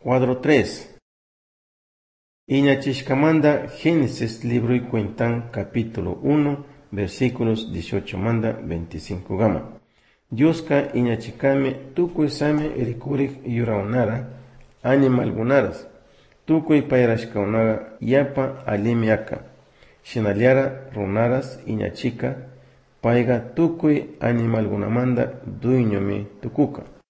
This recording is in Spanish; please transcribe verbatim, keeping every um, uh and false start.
Cuadro tres. Iñachishkamanda Génesis libro y cuentan capítulo uno versículos dieciocho manda veinticinco gama. Dioska iñachikame tukuy same rikurik yuraunara animal gunaras. Tukuy payrashkaunaga yapa alimiaka. Shinaliara runaras iñachika paiga tukuy animal gunamanda duiñomi tukuka.